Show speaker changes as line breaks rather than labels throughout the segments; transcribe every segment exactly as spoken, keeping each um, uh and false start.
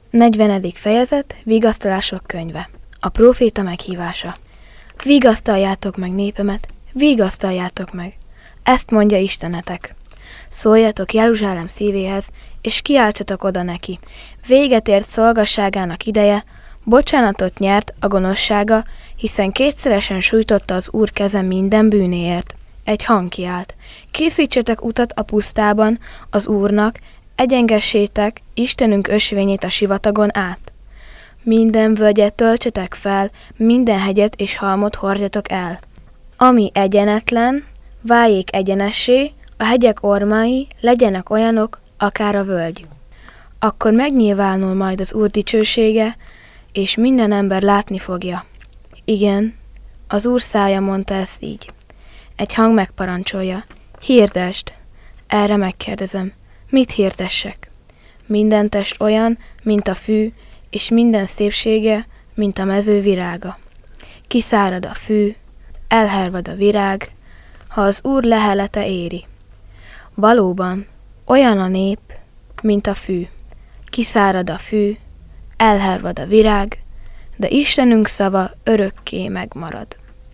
negyvenedik fejezet, Vigasztalások könyve. A próféta meghívása. Vigasztaljátok meg népemet, vigasztaljátok meg. Ezt mondja Istenetek. Szóljatok Jeruzsálem szívéhez, és kiáltsatok oda neki. Véget ért szolgasságának ideje, bocsánatot nyert a gonoszsága, hiszen kétszeresen sújtotta az Úr keze minden bűnéért. Egy hang kiált. Készítsetek utat a pusztában az Úrnak, egyengessétek Istenünk ösvényét a sivatagon át. Minden völgyet töltsetek fel, minden hegyet és halmot hordjatok el. Ami egyenetlen, váljék egyenessé, a hegyek ormai legyenek olyanok, akár a völgy. Akkor megnyilvánul majd az Úr dicsősége, és minden ember látni fogja. Igen, az Úr szája mondta ezt így. Egy hang megparancsolja. Hirdesd! Erre megkérdezem. Mit hirdessek? Minden test olyan, mint a fű, és minden szépsége, mint a mező virága. Kiszárad a fű, elhervad a virág, ha az Úr lehelete éri. Valóban, olyan a nép, mint a fű. Kiszárad a fű, elhervad a virág, de Istenünk szava örökké megmarad.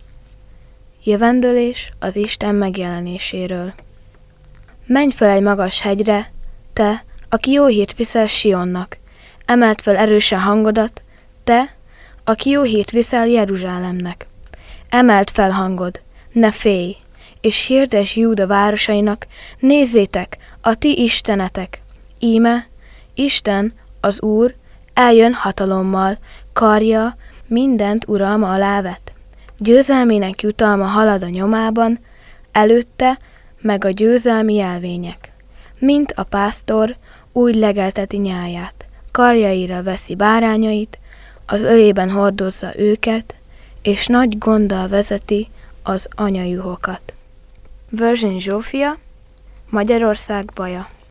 Jövendőlés az Isten megjelenéséről. Menj fel egy magas hegyre, te, aki jó hírt viszel Sionnak, emeld fel erősen hangodat, te, aki jó hírt viszel Jeruzsálemnek. Emeld fel hangod, ne félj, és hirdess Júda városainak, nézzétek, a ti istenetek. Íme, Isten, az Úr, eljön hatalommal, karja mindent uralma alá vet. Győzelmének jutalma halad a nyomában, előtte meg a győzelmi jelvények. Mint a pásztor úgy legelteti nyáját, karjaira veszi bárányait, az ölében hordozza őket, és nagy gonddal vezeti az anyajuhokat. Verzsiny Zsófia, Magyarország baja.